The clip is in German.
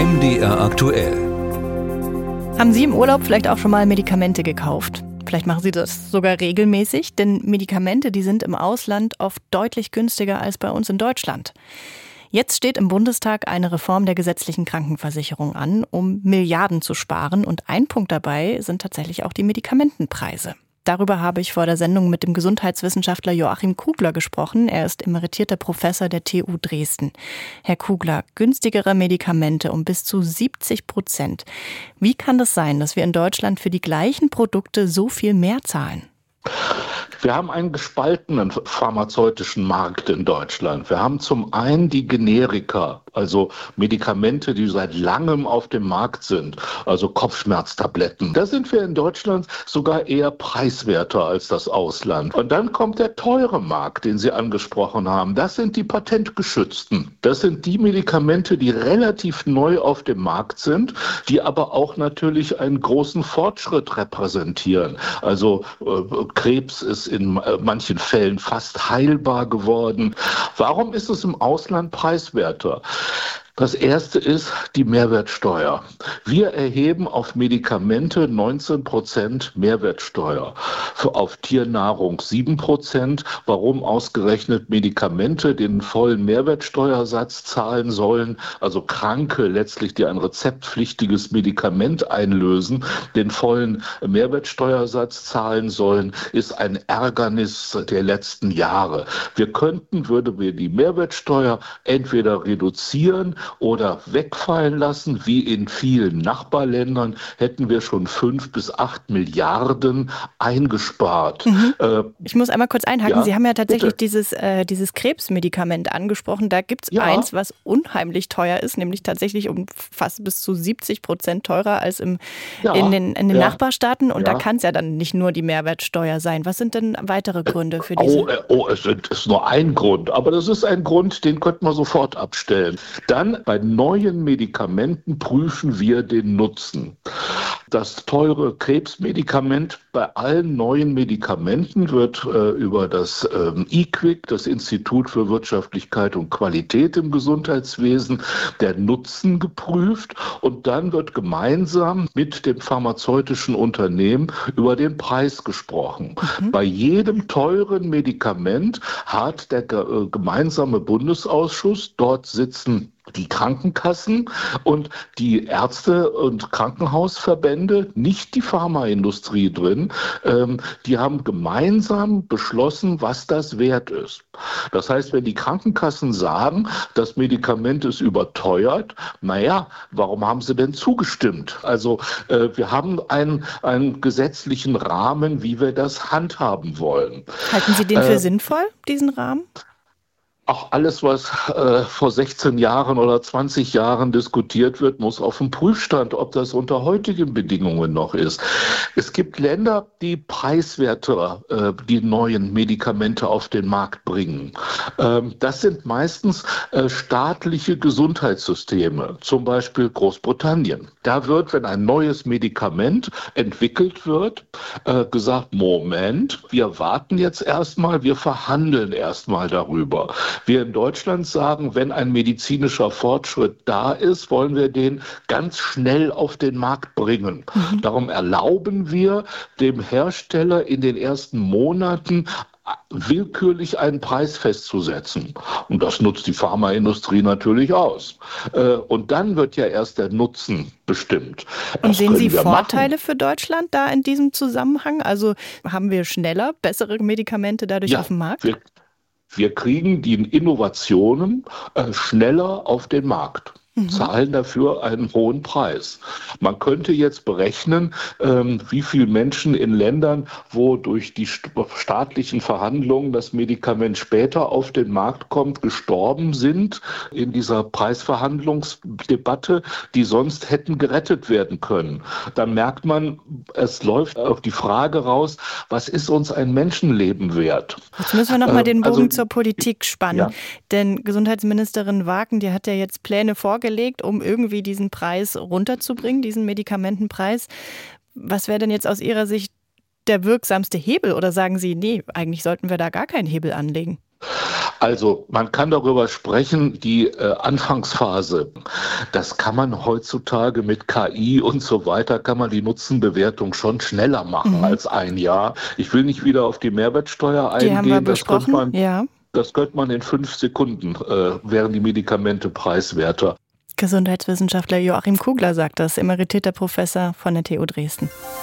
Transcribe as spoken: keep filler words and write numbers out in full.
M D R aktuell. Haben Sie im Urlaub vielleicht auch schon mal Medikamente gekauft? Vielleicht machen Sie das sogar regelmäßig, denn Medikamente, die sind im Ausland oft deutlich günstiger als bei uns in Deutschland. Jetzt steht im Bundestag eine Reform der gesetzlichen Krankenversicherung an, um Milliarden zu sparen. Und ein Punkt dabei sind tatsächlich auch die Medikamentenpreise. Darüber habe ich vor der Sendung mit dem Gesundheitswissenschaftler Joachim Kugler gesprochen. Er ist emeritierter Professor der T U Dresden. Herr Kugler, günstigere Medikamente um bis zu siebzig Prozent. Wie kann das sein, dass wir in Deutschland für die gleichen Produkte so viel mehr zahlen? Wir haben einen gespaltenen pharmazeutischen Markt in Deutschland. Wir haben zum einen die Generika, also Medikamente, die seit langem auf dem Markt sind, also Kopfschmerztabletten. Da sind wir in Deutschland sogar eher preiswerter als das Ausland. Und dann kommt der teure Markt, den Sie angesprochen haben. Das sind die patentgeschützten. Das sind die Medikamente, die relativ neu auf dem Markt sind, die aber auch natürlich einen großen Fortschritt repräsentieren. Also äh, Krebs ist in manchen Fällen fast heilbar geworden. Warum ist es im Ausland preiswerter? Das erste ist die Mehrwertsteuer. Wir erheben auf Medikamente neunzehn Prozent Mehrwertsteuer, für auf Tiernahrung sieben Prozent. Warum ausgerechnet Medikamente den vollen Mehrwertsteuersatz zahlen sollen, also Kranke letztlich, die ein rezeptpflichtiges Medikament einlösen, den vollen Mehrwertsteuersatz zahlen sollen, ist ein Ärgernis der letzten Jahre. Wir könnten, würden wir die Mehrwertsteuer entweder reduzieren oder wegfallen lassen, wie in vielen Nachbarländern, hätten wir schon fünf bis acht Milliarden eingespart. Mhm. Äh, ich muss einmal kurz einhaken. Ja, Sie haben ja tatsächlich bitte. dieses, äh, dieses Krebsmedikament angesprochen. Da gibt es Ja. eins, was unheimlich teuer ist, nämlich tatsächlich um fast bis zu siebzig Prozent teurer als im, Ja. in den, in den Ja. Nachbarstaaten. Und Ja. da kann es ja dann nicht nur die Mehrwertsteuer sein. Was sind denn weitere Gründe für diese? Oh, äh, oh es ist nur ein Grund, aber das ist ein Grund, den könnte man sofort abstellen. Dann bei neuen Medikamenten prüfen wir den Nutzen. Das teure Krebsmedikament bei allen neuen Medikamenten wird äh, über das ähm, I Q W I C, das Institut für Wirtschaftlichkeit und Qualität im Gesundheitswesen, der Nutzen geprüft und dann wird gemeinsam mit dem pharmazeutischen Unternehmen über den Preis gesprochen. Mhm. Bei jedem teuren Medikament hat der äh, gemeinsame Bundesausschuss, dort sitzen die Krankenkassen und die Ärzte- und Krankenhausverbände, nicht die Pharmaindustrie drin, ähm, die haben gemeinsam beschlossen, was das wert ist. Das heißt, wenn die Krankenkassen sagen, das Medikament ist überteuert, naja, warum haben sie denn zugestimmt? Also äh, wir haben einen, einen gesetzlichen Rahmen, wie wir das handhaben wollen. Halten Sie den für äh, sinnvoll, diesen Rahmen? Auch alles, was äh, vor sechzehn Jahren oder zwanzig Jahren diskutiert wird, muss auf den Prüfstand, ob das unter heutigen Bedingungen noch ist. Es gibt Länder, die preiswerter äh, die neuen Medikamente auf den Markt bringen. Ähm, das sind meistens äh, staatliche Gesundheitssysteme, zum Beispiel Großbritannien. Da wird, wenn ein neues Medikament entwickelt wird, äh, gesagt, Moment, wir warten jetzt erstmal, wir verhandeln erstmal darüber. Wir in Deutschland sagen, wenn ein medizinischer Fortschritt da ist, wollen wir den ganz schnell auf den Markt bringen. Mhm. Darum erlauben wir dem Hersteller in den ersten Monaten willkürlich einen Preis festzusetzen. Und das nutzt die Pharmaindustrie natürlich aus. Und dann wird ja erst der Nutzen bestimmt. Und Das sehen Sie Vorteile machen. für Deutschland da in diesem Zusammenhang? Also haben wir schneller bessere Medikamente dadurch Ja, auf dem Markt? Wir, wir kriegen die Innovationen äh, schneller auf den Markt. Zahlen dafür einen hohen Preis. Man könnte jetzt berechnen, ähm, wie viele Menschen in Ländern, wo durch die st- staatlichen Verhandlungen das Medikament später auf den Markt kommt, gestorben sind in dieser Preisverhandlungsdebatte, die sonst hätten gerettet werden können. Dann merkt man, es läuft auf die Frage raus, was ist uns ein Menschenleben wert? Jetzt müssen wir nochmal den Bogen also, zur Politik spannen. Ja. Denn Gesundheitsministerin Wagen, die hat ja jetzt Pläne vorgelegt, um irgendwie diesen Preis runterzubringen, diesen Medikamentenpreis. Was wäre denn jetzt aus Ihrer Sicht der wirksamste Hebel? Oder sagen Sie, nee, eigentlich sollten wir da gar keinen Hebel anlegen? Also man kann darüber sprechen, die äh, Anfangsphase, das kann man heutzutage mit K I und so weiter, kann man die Nutzenbewertung schon schneller machen mhm. als ein Jahr. Ich will nicht wieder auf die Mehrwertsteuer eingehen. Die haben wir das besprochen, könnte man, ja. Das könnte man in fünf Sekunden, äh, wären die Medikamente preiswerter. Gesundheitswissenschaftler Joachim Kugler sagt das, emeritierter Professor von der T U Dresden.